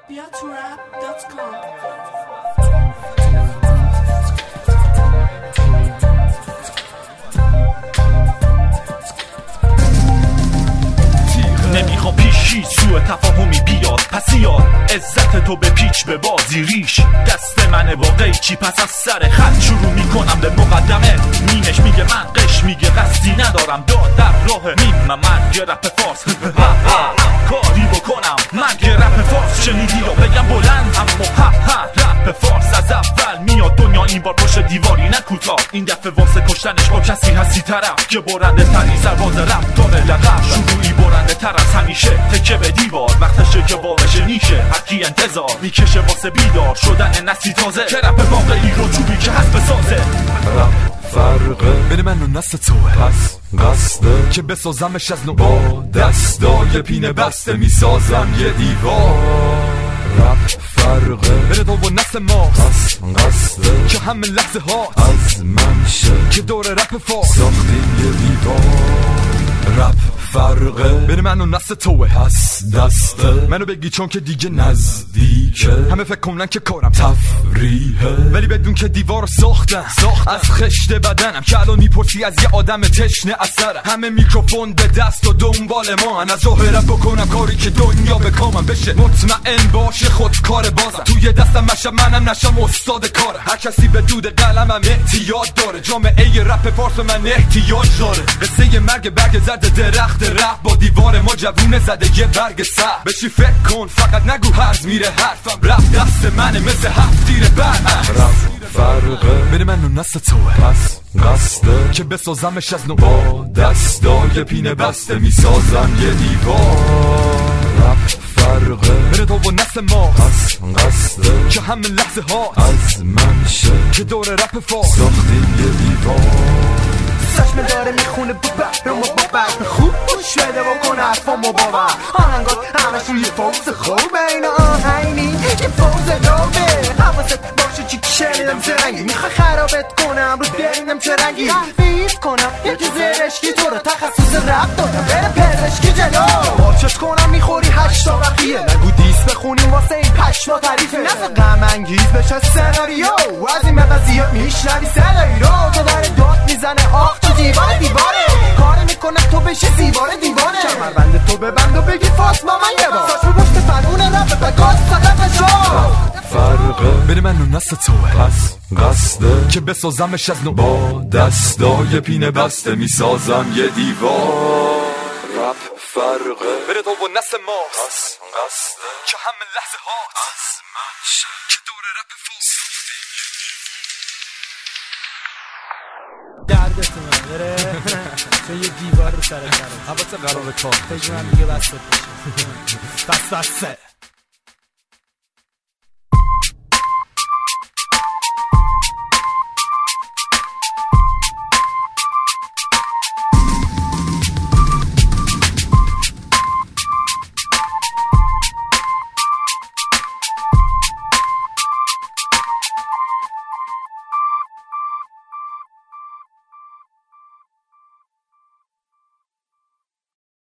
BeaToRap.com. نمیخوام پیشی سوء تفاهمی بیاد، پس یاد عزت تو به پیچ به بازی ریش. دست منه با قیچی، پس از سر خط شروع میکنم به مقدمه. میمش میگه من قش میگه قصدی ندارم، داد در راه میم من یه رپ فارس کاری بکنم. من یه رپ فارس شنیدی رو بگم بلند، اما رپ فارس از اول میاد دنیا، این بار پشت دیواری نه کوتاه. این دفعه واسه کشتنش با کسی هستی طرف که برنده تری سرباز رپ داره لقب. شروعی برنده تر از همیشه، تکه به دیوار وقتشه که بارشه نیشه. هرکی انتظار میکشه واسه بیدار شدن نسلی تازه، که رپ واقعی رو چوبی که هست بسازه. فرقه بین من و نسل توه، پس قصده که بسازمش از نو. با دستای پینه بسته میسازم یه دیوار. رپ فرقه بین تو و نسل ماست، پس قصده که همه لحظه ها از من شه، که دور رپ فارس ساختیم یه دیوار. رپ فرقه بین من و نسل توه، پس دسته منو بگی چون که دیگه نزدیکه. همه فکر کنن که کارم تفریحه، ولی بدون که دیوار ساختم از خشت بدنم، که الان میپرسی از یه آدم تشنه اثرم. همه میکروفون به دست و دنبال ما، از راه رپ بکنم کاری که دنیا به کامم بشه. مطمئن باشه خود کار بازم، توی دستم مشم منم نشم استاد کاره. هر کسی به دود قلمم اعتیاد داره، جامعه رپ فارس من احتیاج داره. قصه مرگ برگ زرد درخت رپ، با دیوار ما جوونه زده یه برگ سر. بشی فکر کن فقط نگو هرز میره حرفم، رپ دست منه مثل هفت تیر برم. رپ فرقه بین من و نسل توه، پس قصده که بسازمش از نو. با دستای پینه بسته میسازم یه دیوار. رپ فرقه بین تو و نسل ماست، پس قصده که همه لحظه ها از من شه، که دور رپ فارس ساختیم یه دیوار. چشم داره میخونه برامو با برف خوب گوش بده بکن حرفامو باور. آهنگات همشون یه فوز خوبه، اینا آهنگی یه فوز لوبه. حواست باشه چی شنیدم زرنگی، میخوای خرابت کنم رو درینم چه رنگی. تحفیز کنم یکی زرشکی تو رو تخصص رپ دارم، بره پزشکی جلو. بارچت کنم میخوری 8 تا بقیه، نگو دیس بخونیم واسه این پشما تعریفه. نفع غم انگیز بشه سناریو، از این مغازیه میشنوی صدایی رو. تو داره داد میزنه آخ تو دیواره کاری میکنم تو بشی دیواره کمربند تو ببند و بگی فاطمه من یه بار. ساش به پشت فرمون رپ بگاز فقط شو. فرقه بین من و نسل توه، پس قصده که بسازمش از نو. با دستای پینه بسته میسازم یه دیوار. رپ فرقه بین تو و نسل ماست، پس قصده که همه لحظه ها از من شه، که دور رپ فارس دردتون بره چون یه دیوار رو سر کرده. حواست قرار کار فکر من دیگه بسته بشه. بس